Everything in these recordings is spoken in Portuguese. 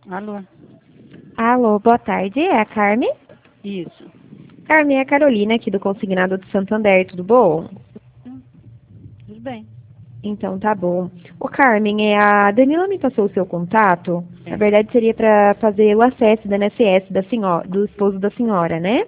Alô? Alô, boa tarde. É a Carmen? Isso. Carmen, é a Carolina aqui do Consignado do Santander, tudo bom? Tudo bem. Então tá bom. Ô Carmen, a Danila me passou o seu contato. Na É. verdade seria para fazer o acesso da INSS da senhora, do esposo da senhora, né?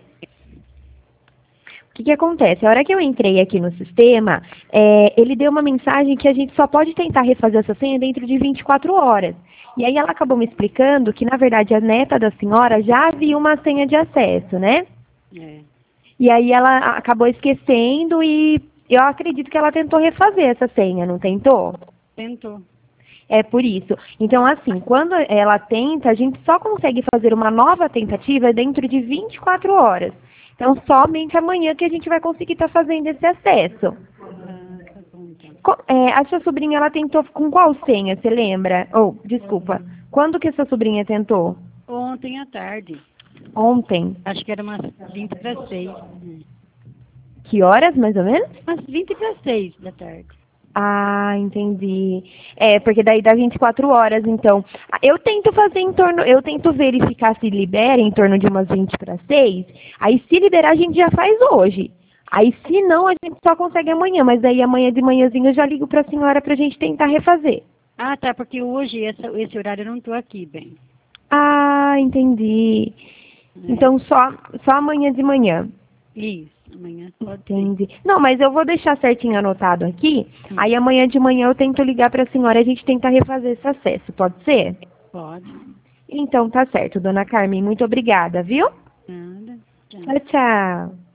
O que que acontece? A hora que eu entrei aqui no sistema, ele deu uma mensagem que a gente só pode tentar refazer essa senha dentro de 24 horas. E aí ela acabou me explicando que, na verdade, a neta da senhora já havia uma senha de acesso, né? É. E aí ela acabou esquecendo e eu acredito que ela tentou refazer essa senha, não tentou? Tentou. É por isso. Então, assim, quando ela tenta, a gente só consegue fazer uma nova tentativa dentro de 24 horas. Então, somente amanhã que a gente vai conseguir estar fazendo esse acesso. Ah, tá bom então. A sua sobrinha, ela tentou com qual senha, você lembra? Desculpa. Quando que a sua sobrinha tentou? Ontem à tarde. Ontem. Acho que era umas 20 para 6. Que horas, mais ou menos? Umas 20 para 6 da tarde. Ah, entendi. Porque daí dá 24 horas, então. Eu tento fazer eu tento verificar se libera em torno de umas 20 para 6. Aí se liberar, a gente já faz hoje. Aí se não, a gente só consegue amanhã, mas daí amanhã de manhãzinho eu já ligo para a senhora para a gente tentar refazer. Ah, tá, porque hoje, esse horário eu não estou aqui, bem. Ah, entendi. É. Então só amanhã de manhã. Isso, amanhã pode ser. Entendi. Não, mas eu vou deixar certinho anotado aqui. Hum, Aí amanhã de manhã eu tento ligar para a senhora e a gente tenta refazer esse acesso. Pode ser? Pode. Então tá certo, dona Carmen. Muito obrigada, viu? Nada. Tchau. Tchau, tchau.